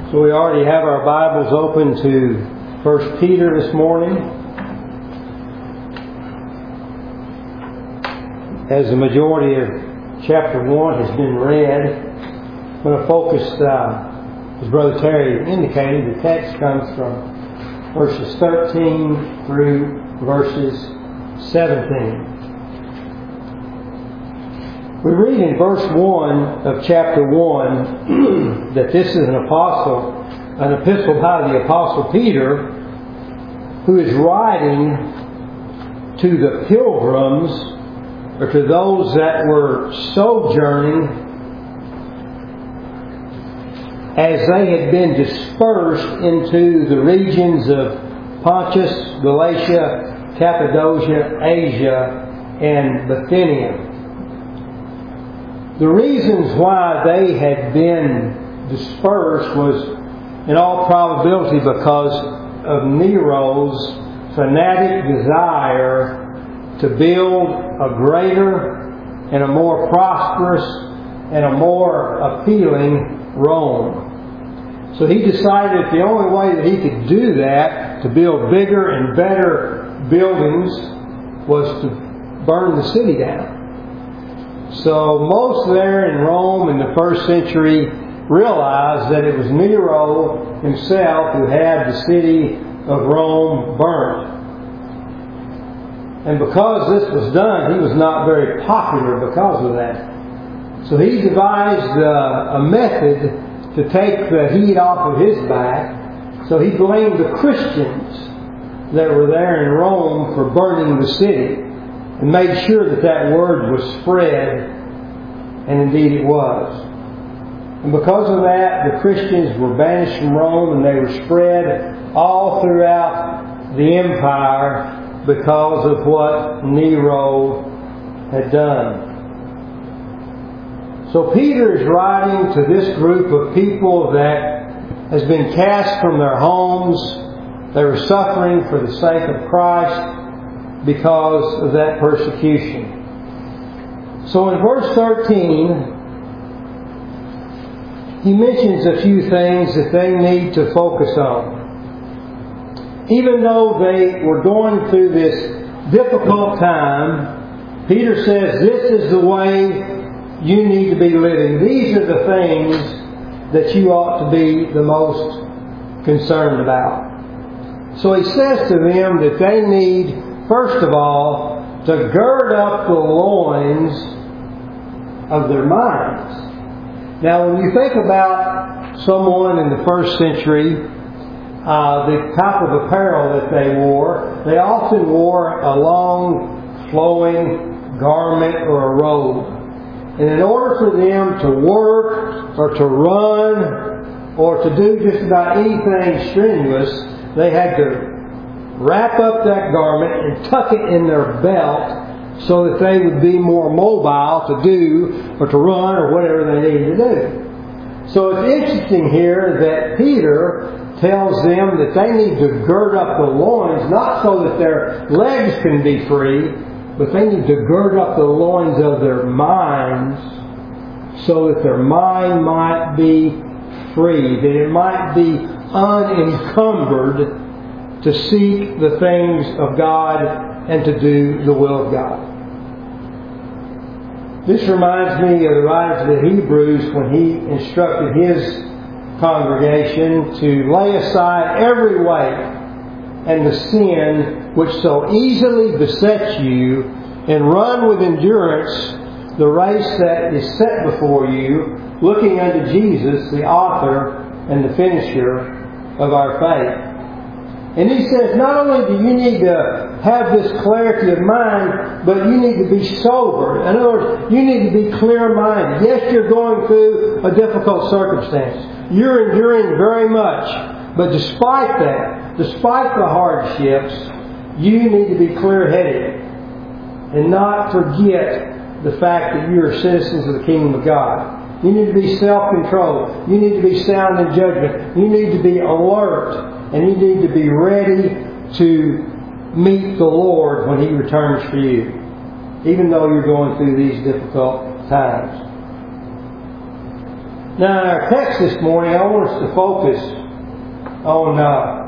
So we already have our Bibles open to 1 Peter this morning. As the majority of chapter 1 has been read, I'm going to focus, as Brother Terry indicated, the text comes from verses 13 through verses 17. We read in verse 1 of chapter 1 that this is an epistle by the Apostle Peter, who is writing to the pilgrims, or to those that were sojourning as they had been dispersed into the regions of Pontus, Galatia, Cappadocia, Asia, and Bithynia. The reasons why they had been dispersed was in all probability because of Nero's fanatic desire to build a greater and a more prosperous and a more appealing Rome. So he decided the only way that he could do that, to build bigger and better buildings, was to burn the city down. So most there in Rome in the first century realized that it was Nero himself who had the city of Rome burnt. And because this was done, he was not very popular because of that. So he devised a method to take the heat off of his back. So he blamed the Christians that were there in Rome for burning the city, and made sure that that word was spread, and indeed it was. And because of that, the Christians were banished from Rome, and they were spread all throughout the empire because of what Nero had done. So Peter is writing to this group of people that has been cast from their homes. They were suffering for the sake of Christ because of that persecution. So in verse 13, he mentions a few things that they need to focus on. Even though they were going through this difficult time, Peter says this is the way you need to be living. These are the things that you ought to be the most concerned about. So he says to them that they need, first of all, to gird up the loins of their minds. Now, when you think about someone in the first century, the type of apparel that they often wore a long, flowing garment or a robe. And in order for them to work or to run or to do just about anything strenuous, they had to wrap up that garment and tuck it in their belt so that they would be more mobile to do or to run or whatever they needed to do. So it's interesting here that Peter tells them that they need to gird up the loins, not so that their legs can be free, but they need to gird up the loins of their minds so that their mind might be free, that it might be unencumbered to seek the things of God and to do the will of God. This reminds me of the writer to the Hebrews when he instructed his congregation to lay aside every weight and the sin which so easily besets you, and run with endurance the race that is set before you, looking unto Jesus, the author and the finisher of our faith. And he says, not only do you need to have this clarity of mind, but you need to be sober. In other words, you need to be clear-minded. Yes, you're going through a difficult circumstance. You're enduring very much. But despite that, despite the hardships, you need to be clear-headed and not forget the fact that you are citizens of the kingdom of God. You need to be self-controlled. You need to be sound in judgment. You need to be alert. And you need to be ready to meet the Lord when He returns for you, even though you're going through these difficult times. Now in our text this morning, I want us to focus on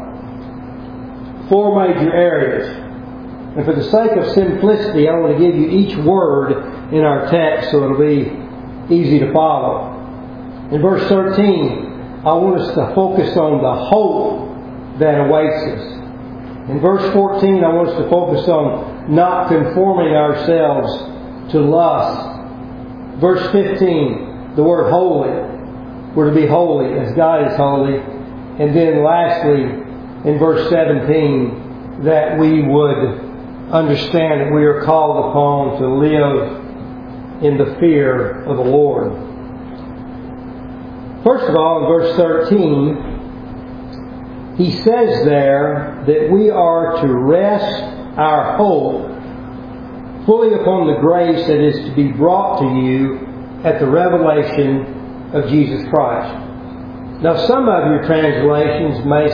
4 major areas. And for the sake of simplicity, I want to give you each word in our text so it'll be easy to follow. In verse 13, I want us to focus on the hope that awaits us. In verse 14, I want us to focus on not conforming ourselves to lust. Verse 15, the word holy. We're to be holy as God is holy. And then lastly, in verse 17, that we would understand that we are called upon to live in the fear of the Lord. First of all, in verse 13, he says there that we are to rest our hope fully upon the grace that is to be brought to you at the revelation of Jesus Christ. Now, some of your translations may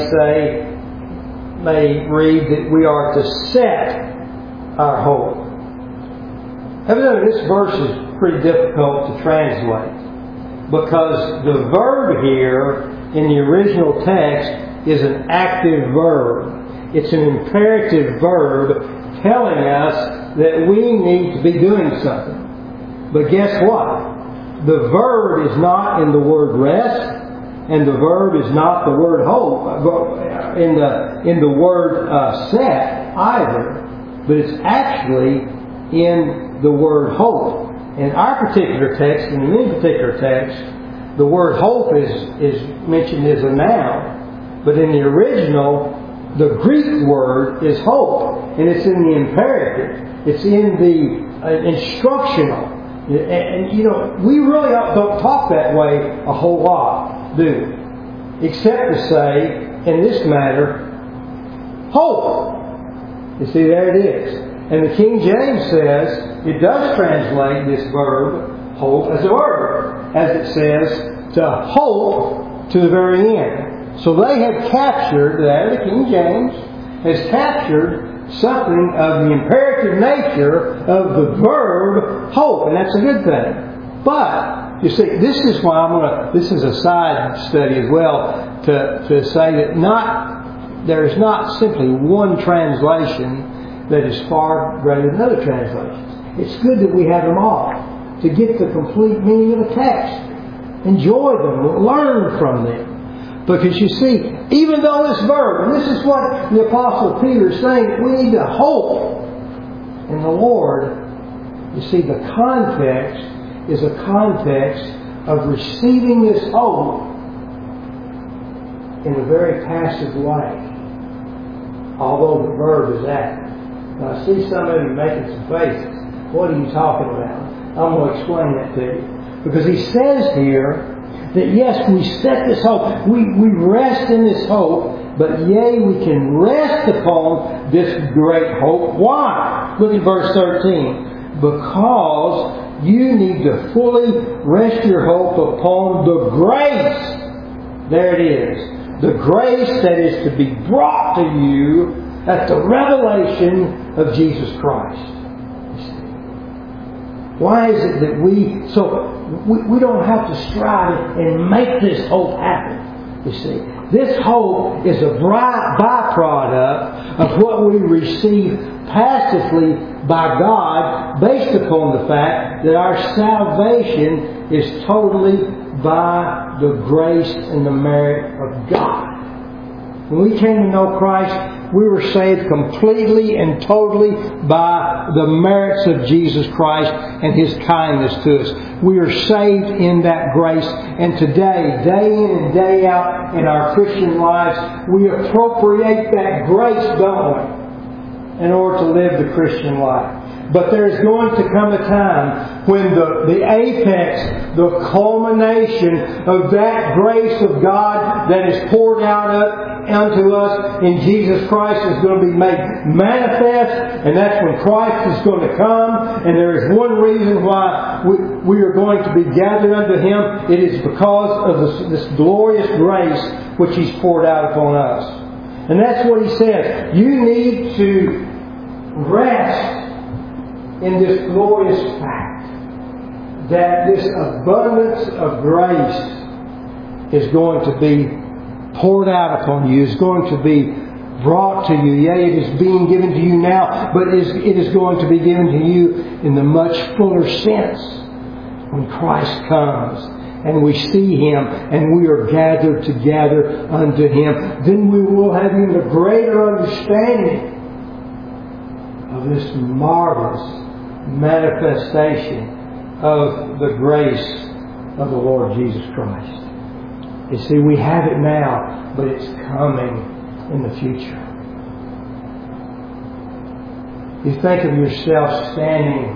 read that we are to set our hope. Evidently, this verse is pretty difficult to translate because the verb here in the original text is an active verb. It's an imperative verb telling us that we need to be doing something. But guess what? The verb is not in the word rest, and the verb is not the word hope in the word set either. But it's actually in the word hope. In our particular text, in many particular texts, the word hope is mentioned as a noun. But in the original, the Greek word is hope. And it's in the imperative. It's in the instructional. And we really don't talk that way a whole lot, do we? Except to say, in this matter, hope. You see, there it is. And the King James says, it does translate this verb, hope, as a verb. As it says, to hope to the very end. So they have captured, the King James has captured something of the imperative nature of the verb hope. And that's a good thing. But, you see, this is why this is a side study as well, to say that there is not simply one translation that is far greater than other translations. It's good that we have them all to get the complete meaning of a text. Enjoy them, learn from them. Because you see, even though this verb, and this is what the Apostle Peter is saying, we need to hope in the Lord. You see, the context is a context of receiving this hope in a very passive way. Although the verb is active. Now I see some of you making some faces. What are you talking about? I'm going to explain that to you. Because he says here that yes, we set this hope. We rest in this hope. But yea, we can rest upon this great hope. Why? Look at verse 13. Because you need to fully rest your hope upon the grace. There it is. The grace that is to be brought to you at the revelation of Jesus Christ. Why is it that we don't have to strive and make this hope happen? You see, this hope is a byproduct of what we receive passively by God, based upon the fact that our salvation is totally by the grace and the merit of God. When we came to know Christ, we were saved completely and totally by the merits of Jesus Christ and His kindness to us. We are saved in that grace. And today, day in and day out in our Christian lives, we appropriate that grace, don't we, in order to live the Christian life. But there's going to come a time when the apex, the culmination of that grace of God that is poured out unto us in Jesus Christ is going to be made manifest. And that's when Christ is going to come. And there is one reason why we are going to be gathered unto Him. It is because of this glorious grace which He's poured out upon us. And that's what He says. You need to rest in this glorious fact that this abundance of grace is going to be poured out upon you, is going to be brought to you. Yea, it is being given to you now, but it is going to be given to you in the much fuller sense when Christ comes and we see Him and we are gathered together unto Him. Then we will have even a greater understanding of this marvelous manifestation of the grace of the Lord Jesus Christ. You see, we have it now, but it's coming in the future. You think of yourself standing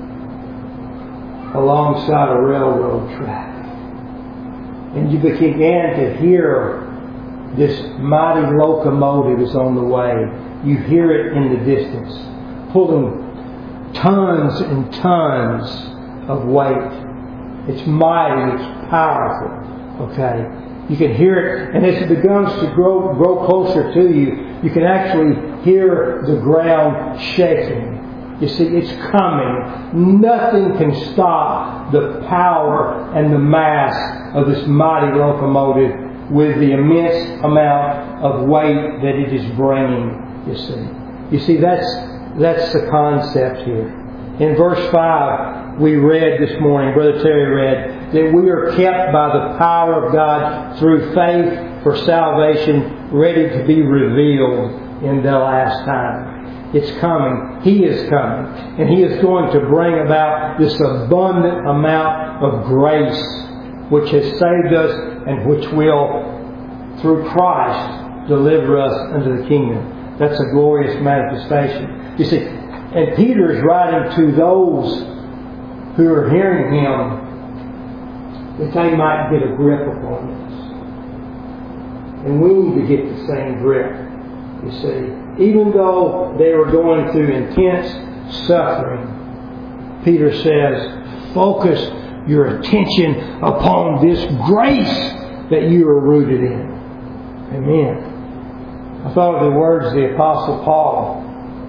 alongside a railroad track, and you began to hear this mighty locomotive is on the way. You hear it in the distance, pulling tons and tons of weight. It's mighty, it's powerful. Okay, you can hear it, and as it begins to grow closer to you, you can actually hear the ground shaking. You see, it's coming. Nothing can stop the power and the mass of this mighty locomotive with the immense amount of weight that it is bringing. You see, that's the concept here. In verse 5, we read this morning, Brother Terry read, that we are kept by the power of God through faith for salvation, ready to be revealed in the last time. It's coming. He is coming. And He is going to bring about this abundant amount of grace which has saved us and which will, through Christ, deliver us unto the kingdom. That's a glorious manifestation. You see, and Peter is writing to those who are hearing him that they might get a grip upon this. And we need to get the same grip, you see. Even though they were going through intense suffering, Peter says, focus your attention upon this grace that you are rooted in. Amen. I thought of the words of the Apostle Paul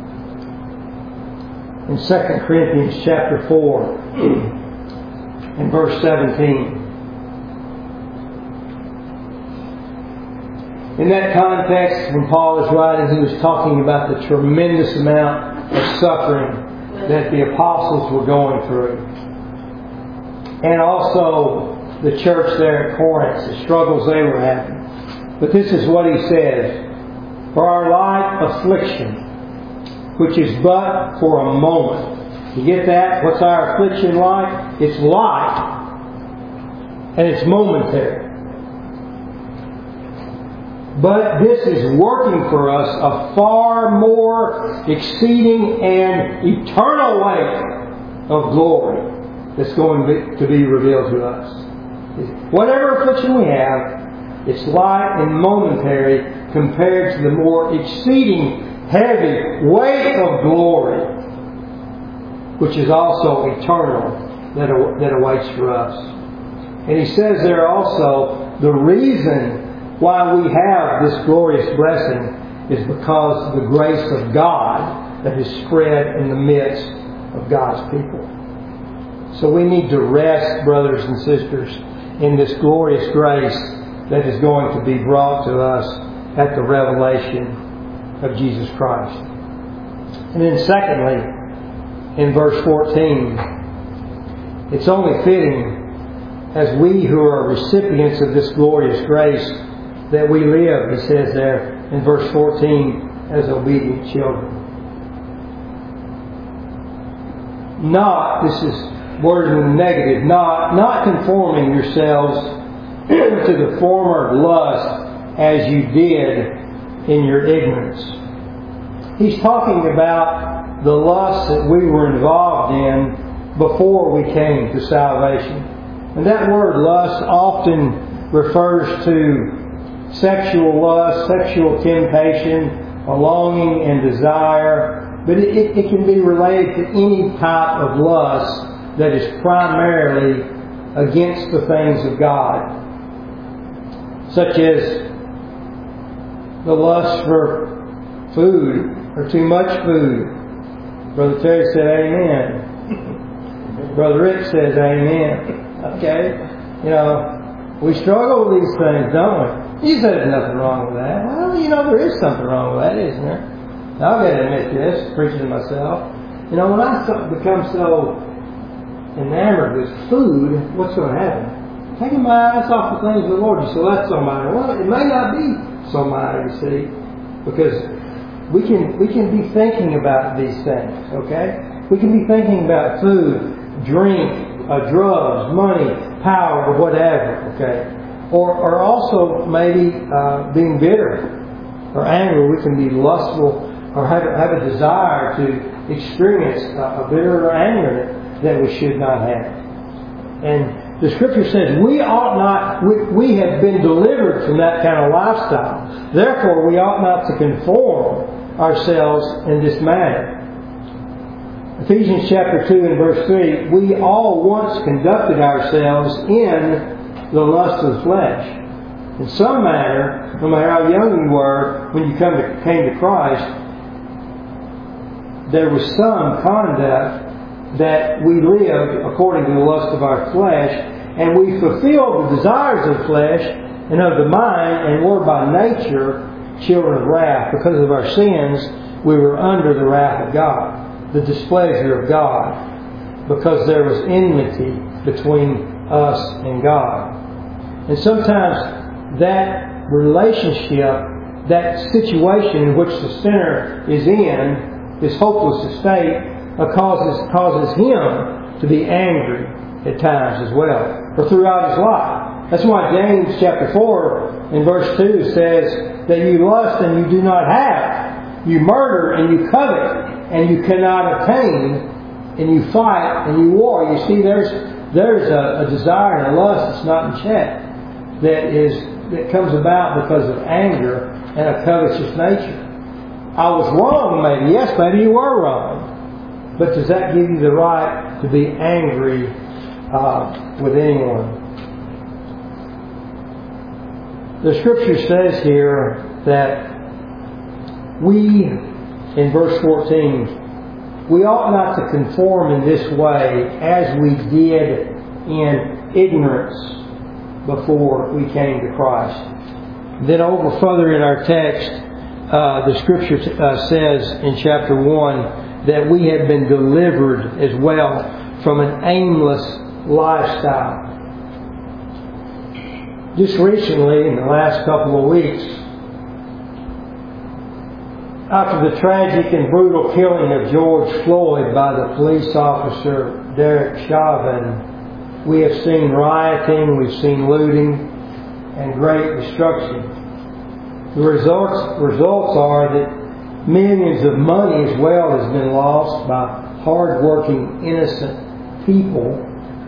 in 2 Corinthians chapter 4 and verse 17. In that context, when Paul was writing, he was talking about the tremendous amount of suffering that the apostles were going through. And also the church there at Corinth, the struggles they were having. But this is what he says. For our light affliction, which is but for a moment. You get that? What's our affliction like? It's light. And it's momentary. But this is working for us a far more exceeding and eternal weight of glory that's going to be revealed to us. Whatever affliction we have, it's light and momentary compared to the more exceeding heavy weight of glory, which is also eternal, that awaits for us. And he says there also, the reason why we have this glorious blessing is because of the grace of God that is spread in the midst of God's people. So we need to rest, brothers and sisters, in this glorious grace that is going to be brought to us at the revelation of Jesus Christ. And then secondly, in verse 14, it's only fitting as we who are recipients of this glorious grace that we live, he says there in verse 14, as obedient children. Not, this is word in the negative, not conforming yourselves to the former lust as you did in your ignorance. He's talking about the lust that we were involved in before we came to salvation. And that word lust often refers to sexual lust, sexual temptation, a longing and desire. But it can be related to any type of lust that is primarily against the things of God. Such as the lust for food, or too much food. Brother Terry said amen. Brother Rick says amen. Okay? You know, We struggle with these things, don't we? You said there's nothing wrong with that. Well, there is something wrong with that, isn't there? I've got to admit this, preaching to myself. When I become so enamored with food, what's going to happen? Taking my eyes off the things of the Lord. You say, well, that's so minor. Well, it may not be so minor, you see, because we can be thinking about these things, okay? We can be thinking about food, drink, drugs, money, power, or whatever, okay? Or also maybe being bitter or angry. We can be lustful or have a desire to experience a bitter or anger that we should not have. And the Scripture says we ought not, we have been delivered from that kind of lifestyle. Therefore, we ought not to conform ourselves in this manner. Ephesians chapter 2 and verse 3, we all once conducted ourselves in the lust of the flesh. In some manner, no matter how young you were when you came to Christ, there was some conduct that we lived according to the lust of our flesh, and we fulfilled the desires of the flesh and of the mind, and were by nature children of wrath. Because of our sins, we were under the wrath of God, the displeasure of God, because there was enmity between us and God. And sometimes that relationship, that situation in which the sinner is in, this hopeless state, causes him to be angry at times as well, or throughout his life. That's why James chapter 4 in verse 2 says that you lust and you do not have. You murder and you covet and you cannot obtain, and you fight and you war. You see, there's a desire and a lust that's not in check that comes about because of anger and a covetous nature. I was wrong, maybe. Yes, maybe you were wrong. But does that give you the right to be angry with anyone? The Scripture says here that we, in verse 14, we ought not to conform in this way as we did in ignorance before we came to Christ. Then over further in our text, the Scripture says in chapter 1 that we have been delivered as well from an aimless lifestyle. Just recently, in the last couple of weeks, after the tragic and brutal killing of George Floyd by the police officer Derek Chauvin, we have seen rioting, we've seen looting, and great destruction. The results are that millions of money as well has been lost by hard-working, innocent people.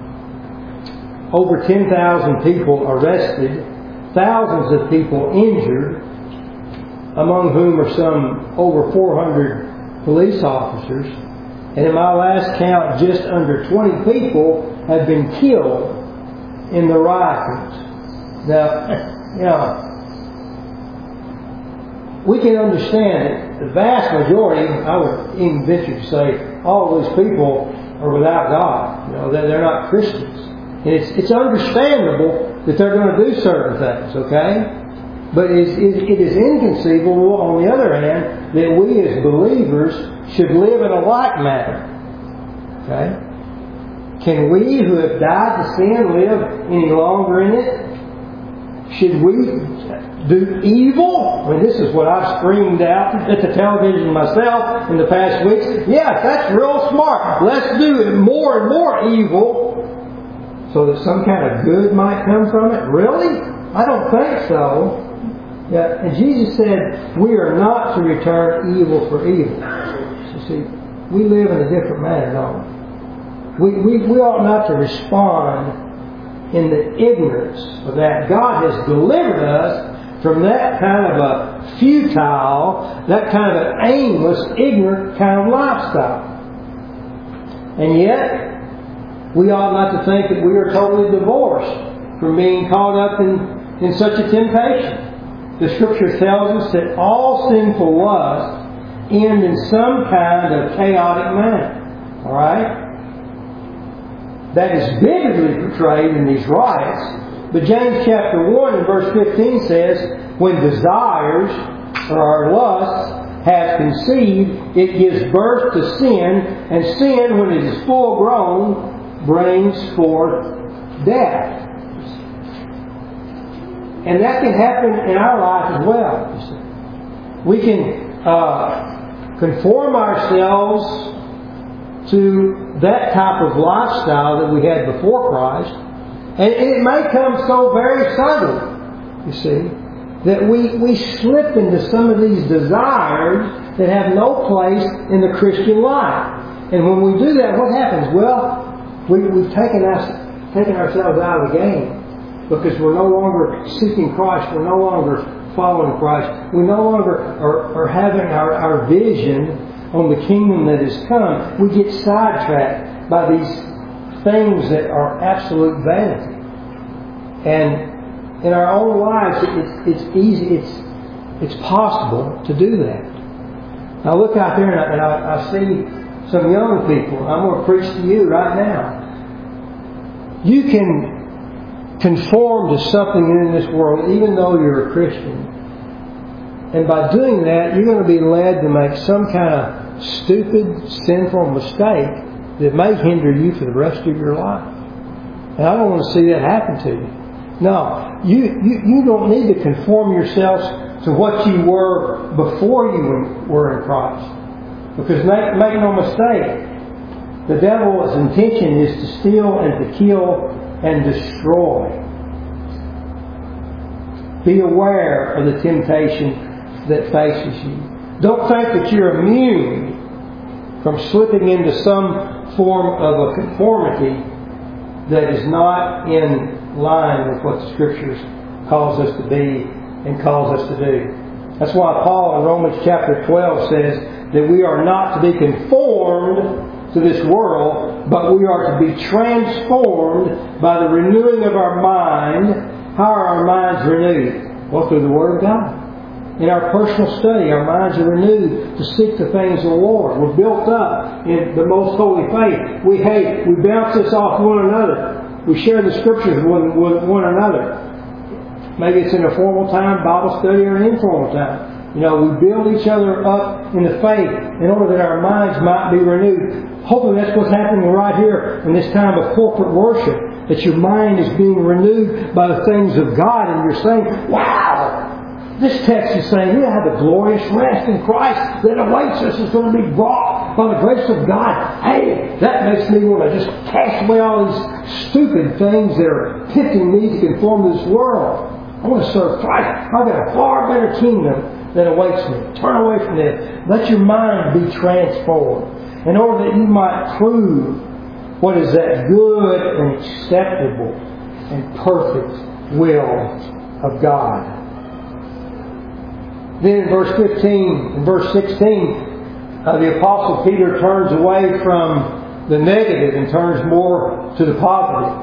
Over 10,000 people arrested, thousands of people injured, among whom are some over 400 police officers. And in my last count, just under 20 people have been killed in the riots. Now, we can understand that the vast majority, I would even venture to say, all of these people are without God. They're not Christians. And it's understandable that they're going to do certain things, okay? But it is inconceivable, on the other hand, that we as believers should live in a like manner. Okay? Can we who have died to sin live any longer in it? Should we do evil? I mean, this is what I've screamed out at the television myself in the past weeks. Yes, that's real smart. Let's do it more and more evil so that some kind of good might come from it. Really? I don't think so. Yeah, and Jesus said we are not to return evil for evil. You see, we live in a different manner, don't we? We ought not to respond in the ignorance of that. God has delivered us from that kind of a futile, that kind of an aimless, ignorant kind of lifestyle. And yet, we ought not to think that we are totally divorced from being caught up in such a temptation. The Scripture tells us that all sinful lusts end in some kind of chaotic manner. Alright? That is vividly portrayed in these riots But James chapter 1 and verse 15 says, when desires or our lusts have conceived, it gives birth to sin, and sin, when it is full grown, brings forth death. And that can happen in our life as well. We can conform ourselves to that type of lifestyle that we had before Christ. And it may come so very suddenly, you see, that we slip into some of these desires that have no place in the Christian life. And when we do that, what happens? Well, we've taken ourselves out of the game, because we're no longer seeking Christ. We're no longer following Christ. We no longer are having our vision on the kingdom that has come. We get sidetracked by these things that are absolute vanity. And in our own lives, it's easy, it's possible to do that. Now look out there, and I see some young people. I'm going to preach to you right now. You can conform to something in this world, even though you're a Christian. And by doing that, you're going to be led to make some kind of stupid, sinful mistake that may hinder you for the rest of your life. And I don't want to see that happen to you. No, you don't need to conform yourselves to what you were before you were in Christ. Because make no mistake, the devil's intention is to steal and to kill and destroy. Be aware of the temptation that faces you. Don't think that you're immune from slipping into some form of a conformity that is not in line with what the Scriptures calls us to be and calls us to do. That's why Paul in Romans chapter 12 says that we are not to be conformed to this world, but we are to be transformed by the renewing of our mind. How are our minds renewed? Well, through the Word of God. In our personal study, our minds are renewed to seek the things of the Lord. We're built up in the most holy faith. We bounce this off one another. We share the Scriptures with one another. Maybe it's in a formal time, Bible study, or an informal time. We build each other up in the faith in order that our minds might be renewed. Hopefully that's what's happening right here in this time of corporate worship. That your mind is being renewed by the things of God, and you're saying, wow! This text is saying we have a glorious rest in Christ that awaits us. Is going to be brought by the grace of God. Hey, that makes me want to just cast away all these stupid things that are tempting me to conform to this world. I want to serve Christ. I've got a far better kingdom that awaits me. Turn away from this. Let your mind be transformed in order that you might prove what is that good and acceptable and perfect will of God. Then in verse 15 and verse 16, the Apostle Peter turns away from the negative and turns more to the positive.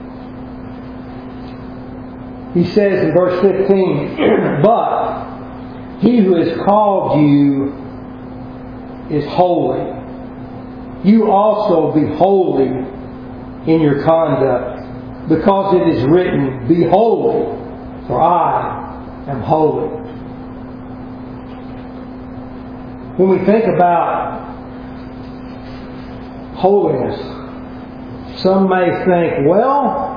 He says in verse 15, but he who has called you is holy. You also be holy in your conduct, because it is written, be holy, for I am holy. When we think about holiness, some may think, well,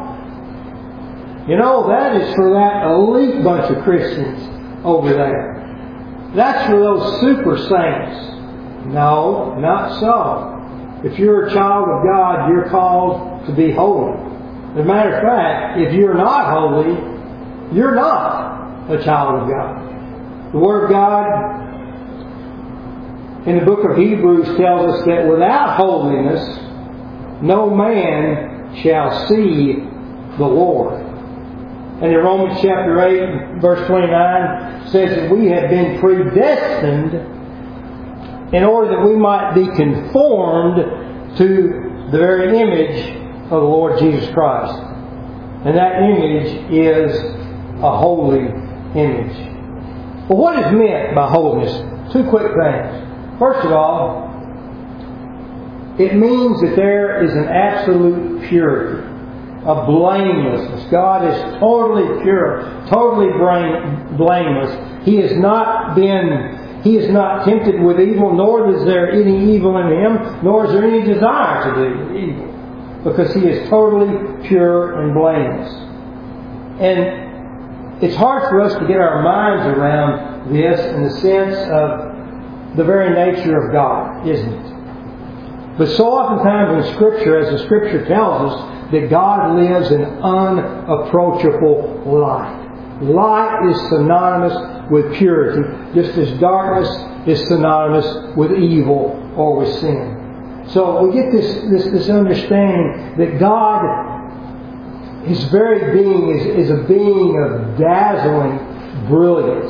that is for that elite bunch of Christians over there. That's for those super saints. No, not so. If you're a child of God, you're called to be holy. As a matter of fact, if you're not holy, you're not a child of God. The Word of God in the book of Hebrews tells us that without holiness, no man shall see the Lord. And in Romans chapter 8, verse 29, says that we have been predestined in order that we might be conformed to the very image of the Lord Jesus Christ. And that image is a holy image. Well, what is meant by holiness? Two quick things. First of all, it means that there is an absolute purity. of blamelessness. God is totally pure, totally blameless. He has not tempted with evil, nor is there any evil in Him, nor is there any desire to do evil. Because He is totally pure and blameless. And it's hard for us to get our minds around this in the sense of the very nature of God, isn't it? But so oftentimes in Scripture, as the Scripture tells us, that God lives an unapproachable light. Light is synonymous with purity, just as darkness is synonymous with evil or with sin. So we get this understanding that God, His very being is a being of dazzling brilliance.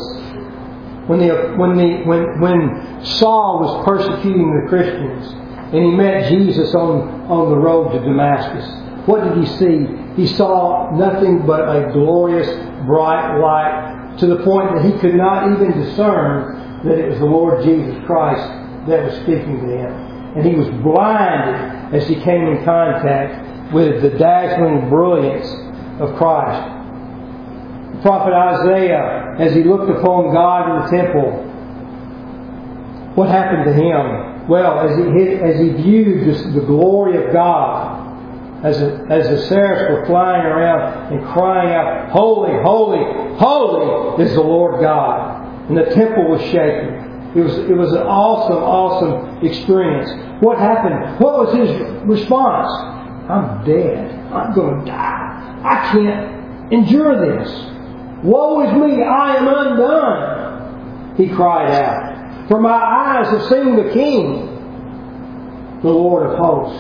When Saul was persecuting the Christians and he met Jesus on the road to Damascus, what did he see? He saw nothing but a glorious, bright light, to the point that he could not even discern that it was the Lord Jesus Christ that was speaking to him. And he was blinded as he came in contact with the dazzling brilliance of Christ. The prophet Isaiah, as he looked upon God in the temple, what happened to him? Well, as he viewed the glory of God, as the seraphs were flying around and crying out, "Holy, holy, holy is the Lord God." And the temple was shaking. It was an awesome experience. What happened? What was his response? I'm dead. I'm going to die. I can't endure this. Woe is me, I am undone. He cried out. For my eyes have seen the King, the Lord of hosts.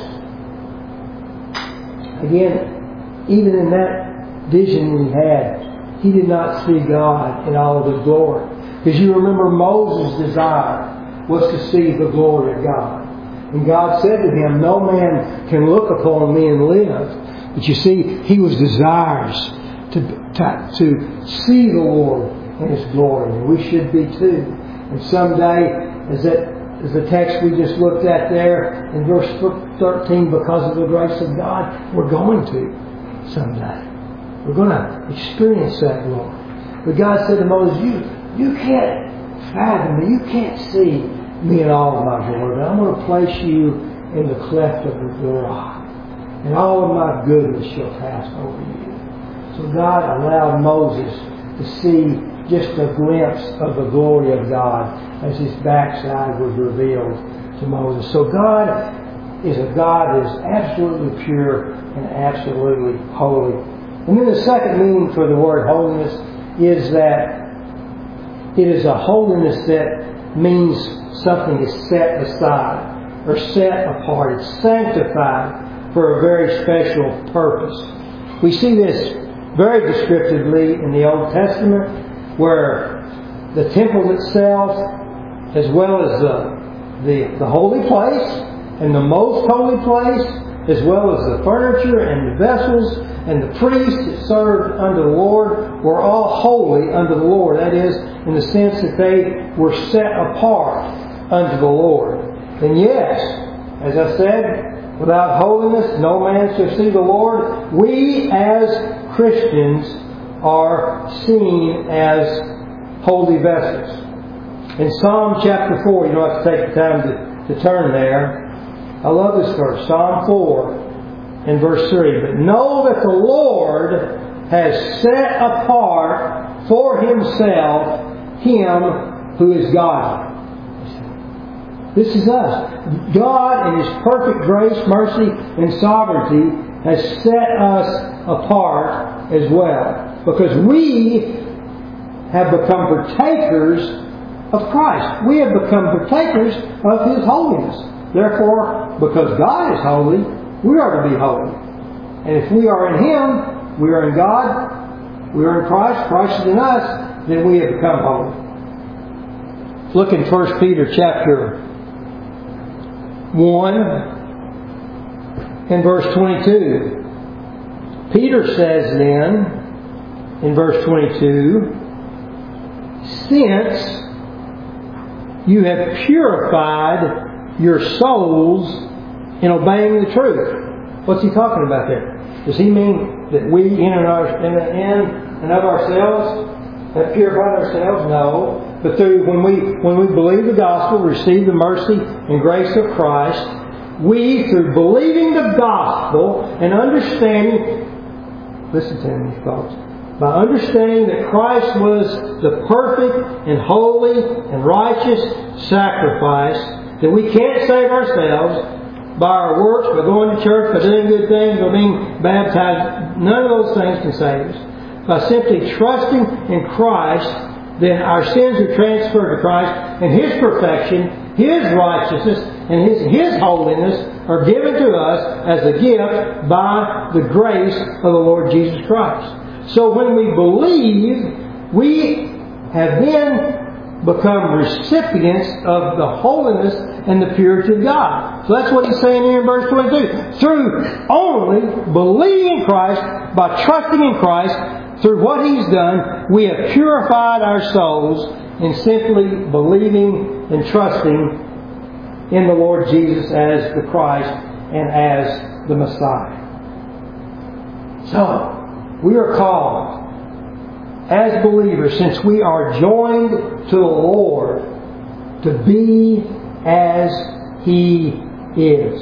Again, even in that vision he had, he did not see God in all of His glory. Because you remember Moses' desire was to see the glory of God. And God said to him, no man can look upon me and live. But you see, he was desirous to see the Lord in His glory. And we should be too. And someday, as the text we just looked at there in verse 13, because of the grace of God, we're going to someday. We're going to experience that glory. But God said to Moses, you can't fathom me. You can't see me in all of my glory. But I'm going to place you in the cleft of the rock. And all of my goodness shall pass over you. So God allowed Moses to see just a glimpse of the glory of God as His backside was revealed to Moses. So God is a God that is absolutely pure and absolutely holy. And then the second meaning for the word holiness is that it is a holiness that means something is set aside or set apart. It's sanctified for a very special purpose. We see this very descriptively in the Old Testament, where the temple itself, as well as the holy place and the most holy place, as well as the furniture and the vessels and the priests that served under the Lord, were all holy under the Lord. That is, in the sense that they were set apart unto the Lord. And yes, as I said, without holiness no man shall see the Lord. We as Christians are seen as holy vessels. In Psalm chapter 4, you don't have to take the time to turn there. I love this verse, Psalm 4 and verse 3. But know that the Lord has set apart for Himself him who is godly. This is us. God in His perfect grace, mercy, and sovereignty has set us apart as well. Because we have become partakers of Christ. We have become partakers of His holiness. Therefore, because God is holy, we are to be holy. And if we are in Him, we are in God, we are in Christ, Christ is in us, then we have become holy. Look in 1 Peter chapter 1 and verse 22. Peter says then, in verse 22, since you have purified your souls in obeying the truth. What's he talking about there? Does He mean that we in and of ourselves have purified ourselves? No. But when we believe the gospel, receive the mercy and grace of Christ, we, through believing the gospel and understanding, listen to me, folks, by understanding that Christ was the perfect and holy and righteous sacrifice, that we can't save ourselves by our works, by going to church, by doing good things, by being baptized. None of those things can save us. By simply trusting in Christ, then our sins are transferred to Christ, and His perfection, His righteousness, and His holiness are given to us as a gift by the grace of the Lord Jesus Christ. So when we believe, we have then become recipients of the holiness and the purity of God. So that's what He's saying here in verse 22. Through only believing in Christ, by trusting in Christ, through what He's done, we have purified our souls in simply believing and trusting in the Lord Jesus as the Christ and as the Messiah. So, we are called as believers, since we are joined to the Lord, to be as He is.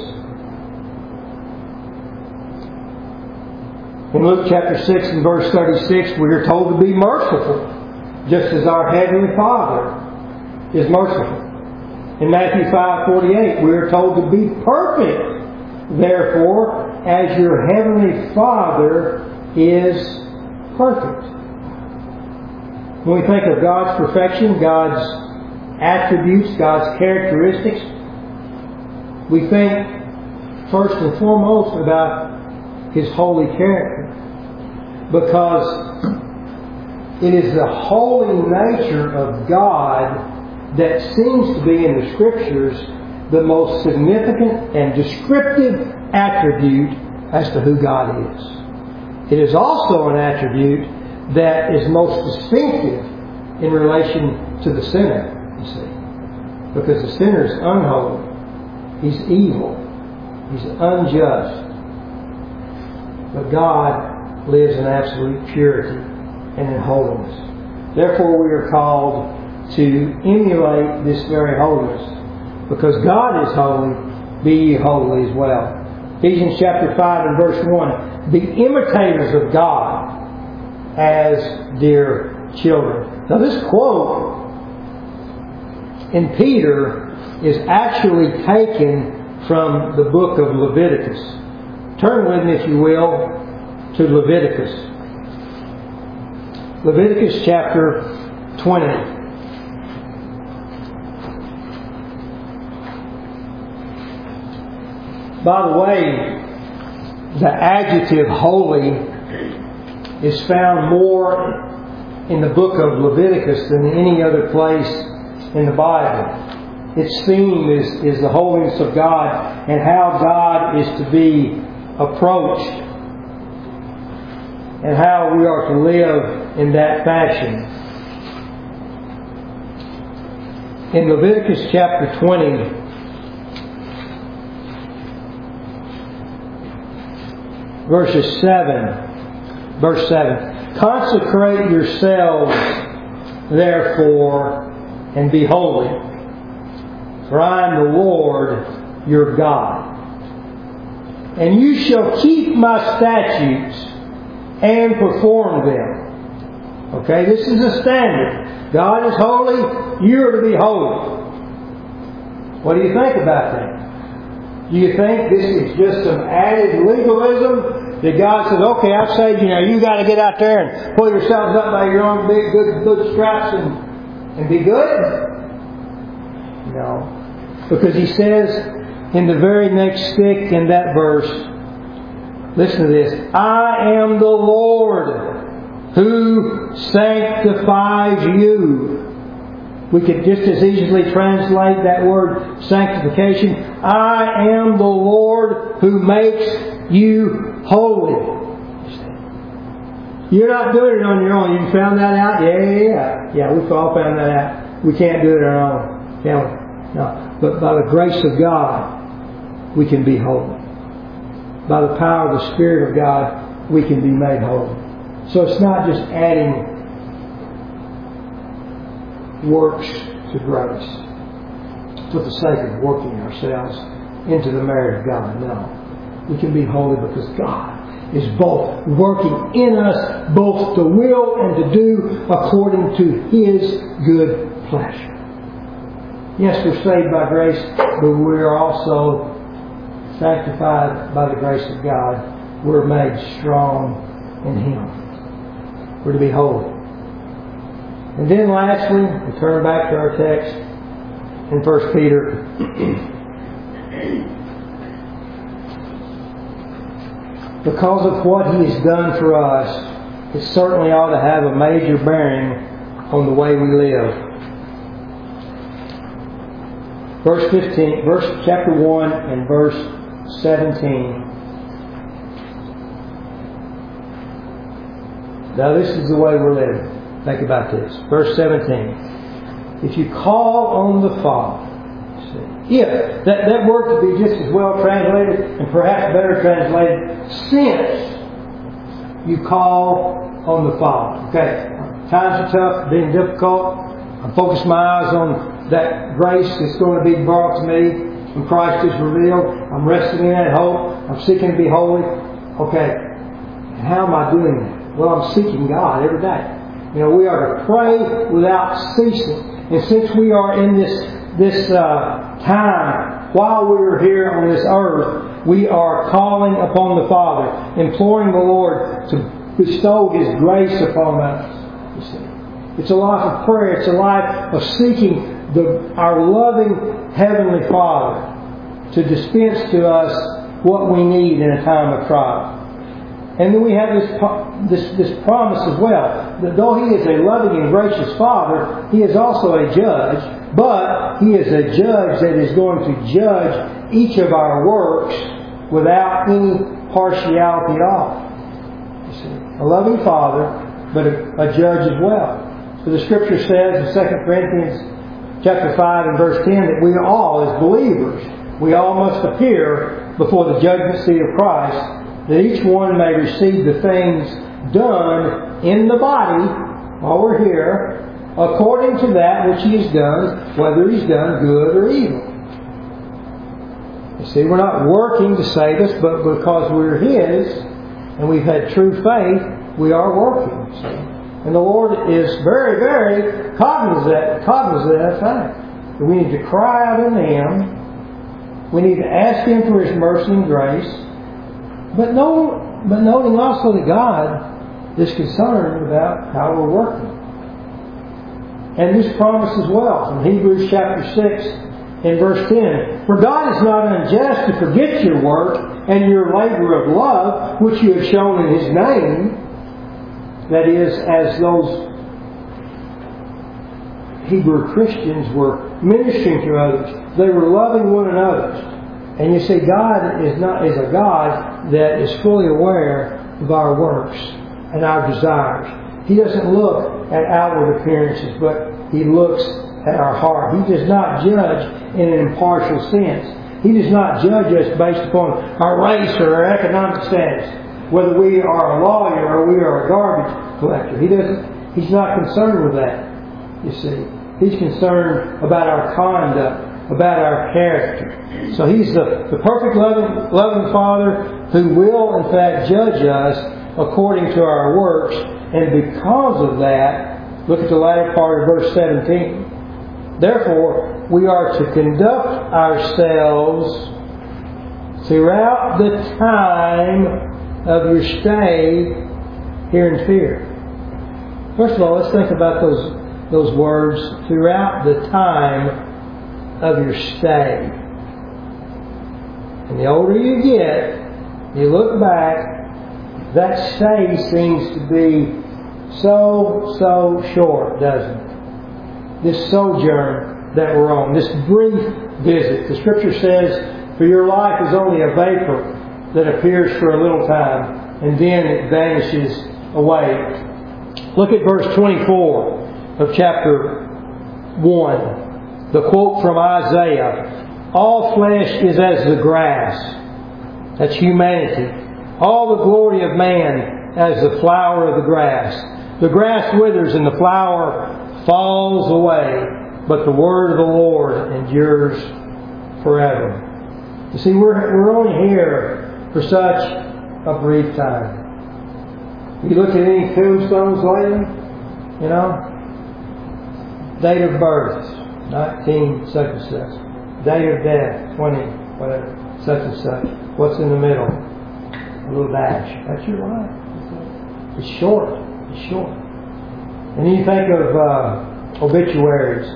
In Luke chapter 6 and verse 36, we are told to be merciful, just as our Heavenly Father is merciful. In Matthew 5:48, we are told to be perfect, therefore, as your Heavenly Father is perfect. When we think of God's perfection, God's attributes, God's characteristics, we think first and foremost about His holy character. Because it is the holy nature of God that seems to be in the Scriptures the most significant and descriptive attribute as to who God is. It is also an attribute that is most distinctive in relation to the sinner, you see. Because the sinner is unholy. He's evil. He's unjust. But God lives in absolute purity and in holiness. Therefore we are called to emulate this very holiness. Because God is holy, be ye holy as well. Ephesians chapter 5 and verse 1. Be imitators of God as dear children. Now this quote in Peter is actually taken from the book of Leviticus. Turn with me, if you will, to Leviticus. Leviticus chapter 20. By the way, the adjective holy is found more in the book of Leviticus than any other place in the Bible. Its theme is the holiness of God and how God is to be approached and how we are to live in that fashion. In Leviticus chapter 20, verse 7. Consecrate yourselves, therefore, and be holy, for I am the Lord your God. And you shall keep my statutes and perform them. Okay, this is a standard. God is holy, you are to be holy. What do you think about that? Do you think this is just some added legalism? That God says, okay, I've saved you now. You got to get out there and pull yourselves up by your own big, good straps and be good? No. Because He says in the very next stick in that verse, listen to this. I am the Lord who sanctifies you. We could just as easily translate that word sanctification. I am the Lord who makes you holy. You're not doing it on your own. You found that out? Yeah, we've all found that out. We can't do it on our own. Can we? No. But by the grace of God, we can be holy. by the power of the Spirit of God, we can be made whole. So it's not just adding works to grace for the sake of working ourselves into the merit of God. No. We can be holy because God is both working in us, both to will and to do according to His good pleasure. Yes, we're saved by grace, but we're also sanctified by the grace of God. We're made strong in Him. We're to be holy. And then lastly, we turn back to our text in 1 Peter. Because of what He has done for us, it certainly ought to have a major bearing on the way we live. Chapter 1 and verse 17. Now this is the way we're living. Think about this. Verse 17. If you call on the Father. If. That word could be just as well translated and perhaps better translated. Since you call on the Father. Okay. Times are tough, being difficult. I focus my eyes on that grace that's going to be brought to me when Christ is revealed. I'm resting in that hope. I'm seeking to be holy. Okay. And how am I doing that? Well, I'm seeking God every day. We are to pray without ceasing. And since we are in this time while we are here on this earth, we are calling upon the Father, imploring the Lord to bestow His grace upon us. You see, it's a life of prayer. It's a life of seeking our loving Heavenly Father to dispense to us what we need in a time of trial. And then we have this promise as well, that though He is a loving and gracious Father, He is also a judge, but He is a judge that is going to judge each of our works without any partiality at all. You see, a loving Father, but a judge as well. So the Scripture says in 2 Corinthians chapter 5 and verse 10 that we all, as believers, we all must appear before the judgment seat of Christ, that each one may receive the things done in the body while we're here, according to that which He has done, whether He's done good or evil. You see, we're not working to save us, but because we're His, and we've had true faith, we are working. See? And the Lord is very, very cognizant of that fact. That we need to cry out unto Him. We need to ask Him for His mercy and grace. But noting also that God is concerned about how we're working. And this promise as well from Hebrews chapter 6 and verse 10. For God is not unjust to forget your work and your labor of love, which you have shown in His name. That is, as those Hebrew Christians were ministering to others, they were loving one another. And you see, God is a God that is fully aware of our works and our desires. He doesn't look at outward appearances, but He looks at our heart. He does not judge in an impartial sense. He does not judge us based upon our race or our economic status, whether we are a lawyer or we are a garbage collector. He's not concerned with that, you see. He's concerned about our conduct, about our character. So He's the perfect loving Father who will in fact judge us according to our works. And because of that, look at the latter part of verse 17. Therefore, we are to conduct ourselves throughout the time of your stay here in fear. First of all, let's think about those words, throughout the time of your stay. And the older you get, you look back, that stay seems to be so short, doesn't it? This sojourn that we're on, this brief visit. The Scripture says, for your life is only a vapor that appears for a little time, and then it vanishes away. Look at verse 24 of chapter 1. The quote from Isaiah, all flesh is as the grass, That's humanity. All the glory of man as the flower of the grass. The grass withers and the flower falls away, but the word of the Lord endures forever. You see, we're only here for such a brief time. You look at any tombstones lately, you know, date of birth, 19 such and such. Date of death, 20, whatever, such and such. What's in the middle? A little dash. That's your life. It's short. It's short. And then you think of obituaries.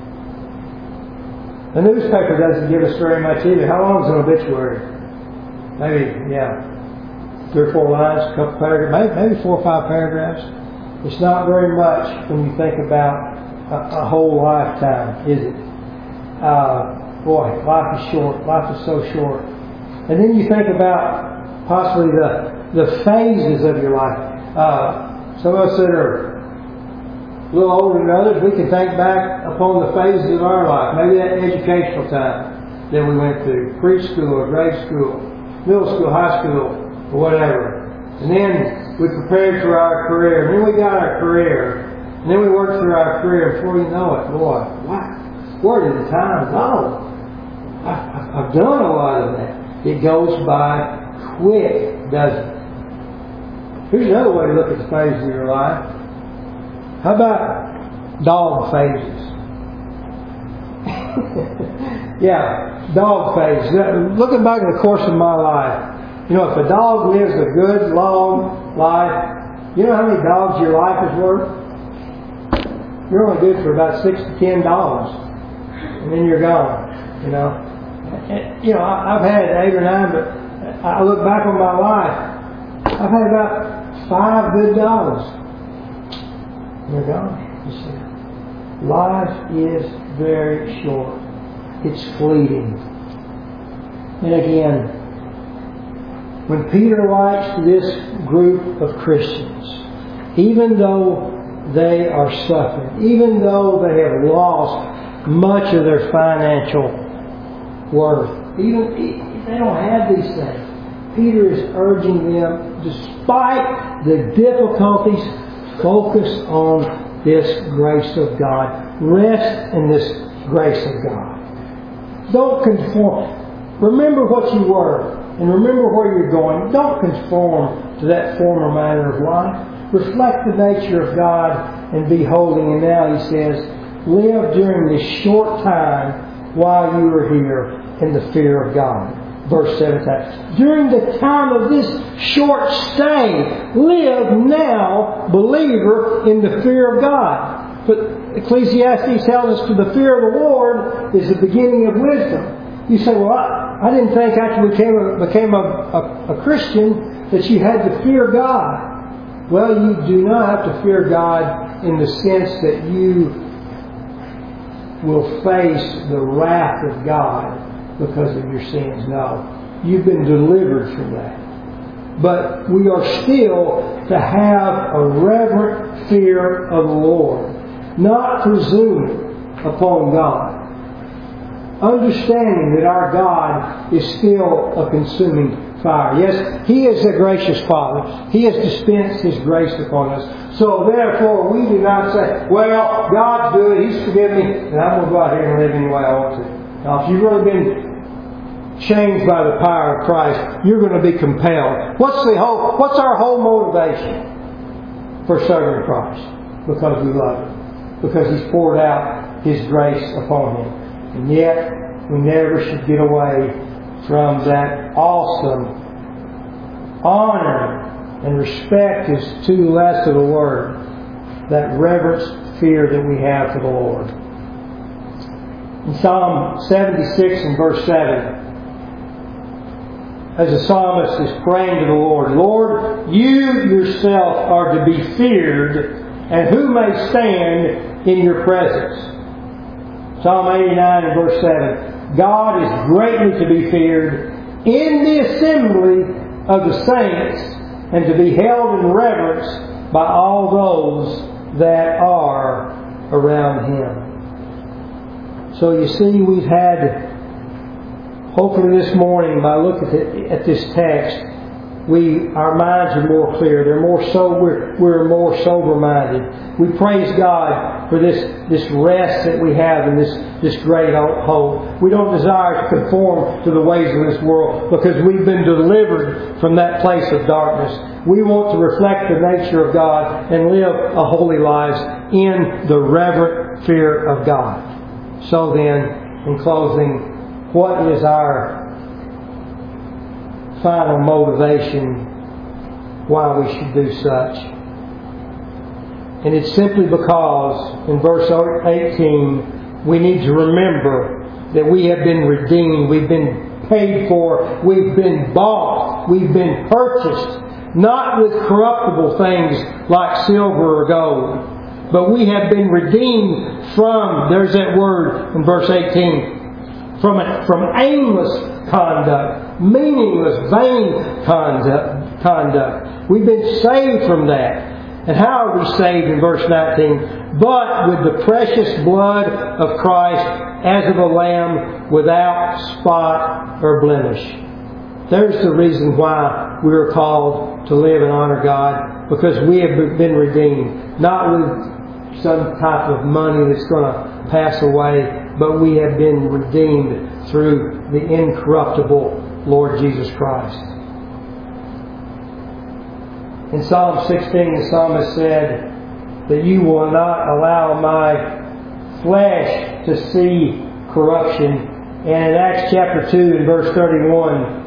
The newspaper doesn't give us very much either. How long is an obituary? Maybe, 3 or 4 lines, a couple paragraphs, maybe 4 or 5 paragraphs. It's not very much when you think about a whole lifetime, is it? Boy, life is short. Life is so short. And then you think about possibly the phases of your life. Some of us that are a little older than others, we can think back upon the phases of our life. Maybe that educational time that we went through. Preschool or grade school, middle school, high school, or whatever. And then we prepared for our career. And then we got our career. And then we worked through our career. Before you know it, boy, wow, where did the time go? I've done a lot of that. It goes by quick, doesn't it? Here's another way to look at the phases of your life. How about dog phases? Dog phases. Looking back at the course of my life, you know, if a dog lives a good, long life, you know how many dogs your life is worth? You're only good for about $6 to $10. And then you're gone, you know. You know, I've had 8 or 9, but I look back on my life, I've had about 5 good dogs. They're gone, you see. Life is very short. It's fleeting. And again, when Peter writes to this group of Christians, even though they are suffering, even though they have lost much of their financial worth, even if they don't have these things, Peter is urging them, despite the difficulties, focus on this grace of God. Rest in this grace of God. Don't conform. Remember what you were and remember where you're going. Don't conform to that former manner of life. Reflect the nature of God and be holy. And now he says, live during this short time while you are here in the fear of God. Verse 17. During the time of this short stay, live now, believer, in the fear of God. But Ecclesiastes tells us to the fear of the Lord is the beginning of wisdom. You say, well, I didn't think after we became a Christian that you had to fear God. Well, you do not have to fear God in the sense that you will face the wrath of God because of your sins. No. You've been delivered from that. But we are still to have a reverent fear of the Lord. Not presuming upon God. Understanding that our God is still a consuming fire. Yes, He is a gracious Father. He has dispensed His grace upon us. So therefore we do not say, well, God's good, He's forgiven me, and I'm going to go out here and live any way I want to. Now, if you've really been changed by the power of Christ, you're going to be compelled. What's our whole motivation for serving Christ? Because we love Him. Because He's poured out His grace upon Him. And yet, we never should get away from that awesome honor and respect is too less of a word. That reverence, fear that we have for the Lord. In Psalm 76 and verse 7, as the psalmist is praying to the Lord, Lord, You yourself are to be feared, and who may stand in Your presence? Psalm 89 and verse 7. God is greatly to be feared in the assembly of the saints, and to be held in reverence by all those that are around Him. So you see, we've had Hopefully this morning, by looking at this text, our minds are more clear. We're more sober-minded. We praise God for this rest that we have in this great hope. We don't desire to conform to the ways of this world because we've been delivered from that place of darkness. We want to reflect the nature of God and live a holy lives in the reverent fear of God. So then, in closing, what is our final motivation why we should do such? And it's simply because in verse 18 we need to remember that we have been redeemed, we've been paid for, we've been bought, we've been purchased, not with corruptible things like silver or gold, but we have been redeemed from, there's that word in verse 18, from aimless conduct, meaningless, vain conduct. We've been saved from that. And how are we saved in verse 19? But with the precious blood of Christ as of a lamb without spot or blemish. There's the reason why we are called to live and honor God, because we have been redeemed. Not with some type of money that's going to pass away, but we have been redeemed through the incorruptible Lord Jesus Christ. In Psalm 16, the psalmist said that you will not allow my flesh to see corruption. And in Acts chapter 2 and verse 31,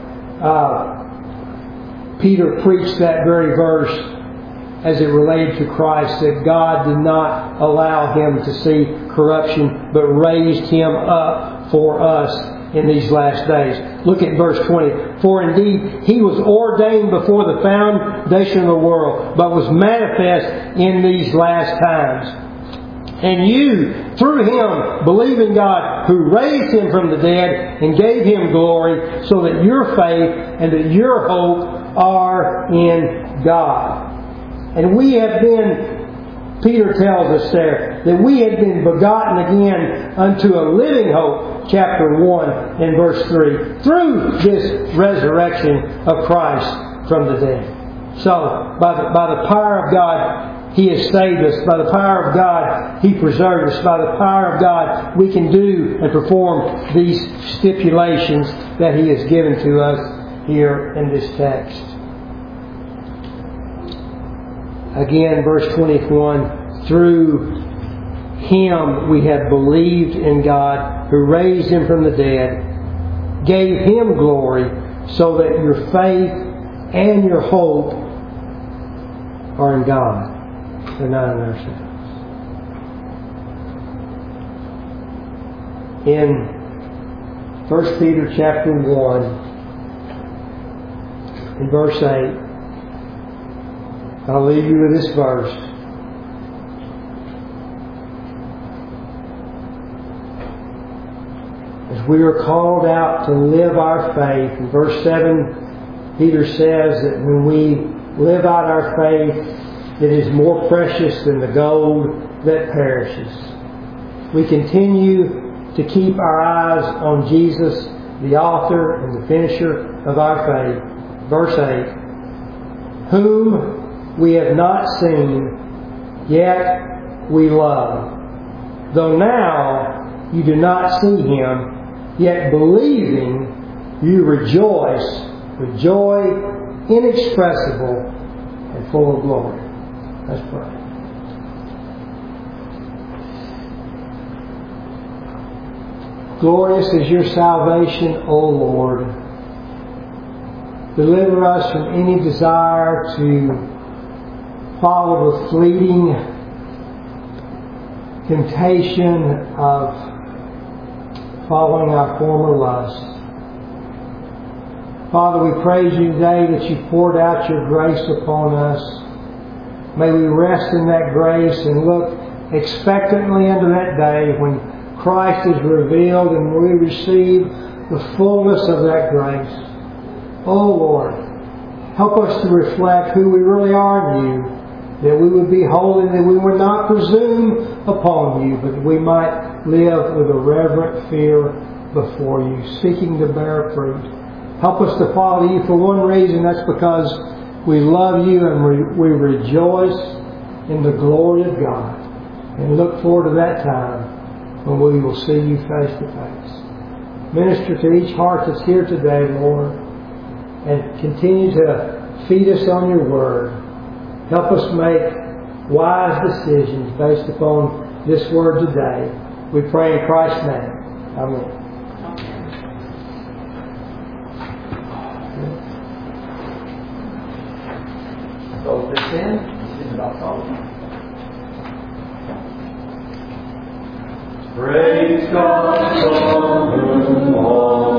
Peter preached that very verse as it related to Christ, that God did not allow him to see corruption, but raised him up for us in these last days. Look at verse 20. For indeed he was ordained before the foundation of the world, but was manifest in these last times. And you, through him, believe in God, who raised him from the dead and gave him glory, so that your faith and that your hope are in God. And we have been, Peter tells us there, that we have been begotten again unto a living hope, chapter 1 and verse 3, through this resurrection of Christ from the dead. So, by the power of God, He has saved us. By the power of God, He preserved us. By the power of God, we can do and perform these stipulations that He has given to us here in this text. Again, verse 21, through Him we have believed in God, who raised Him from the dead, gave Him glory, so that your faith and your hope are in God. They're not in ourselves. In 1 Peter chapter 1, in verse 8, I'll leave you with this verse. As we are called out to live our faith, in verse 7, Peter says that when we live out our faith, it is more precious than the gold that perishes. We continue to keep our eyes on Jesus, the author and the finisher of our faith. Verse 8, whom we have not seen, yet we love. Though now you do not see Him, yet believing you rejoice with joy inexpressible and full of glory. Let's pray. Glorious is your salvation, O Lord. Deliver us from any desire to follow the fleeting temptation of following our former lust. Father, we praise you today that you poured out your grace upon us. May we rest in that grace and look expectantly unto that day when Christ is revealed and we receive the fullness of that grace. Oh Lord, help us to reflect who we really are in you, that we would be holy, that we would not presume upon you, but that we might live with a reverent fear before you, seeking to bear fruit. Help us to follow you for one reason. That's because we love you and we rejoice in the glory of God. And look forward to that time when we will see you face to face. Minister to each heart that's here today, Lord. And continue to feed us on your word. Help us make wise decisions based upon this word today. We pray in Christ's name. Amen. So this in, this is about all. Praise God from whom all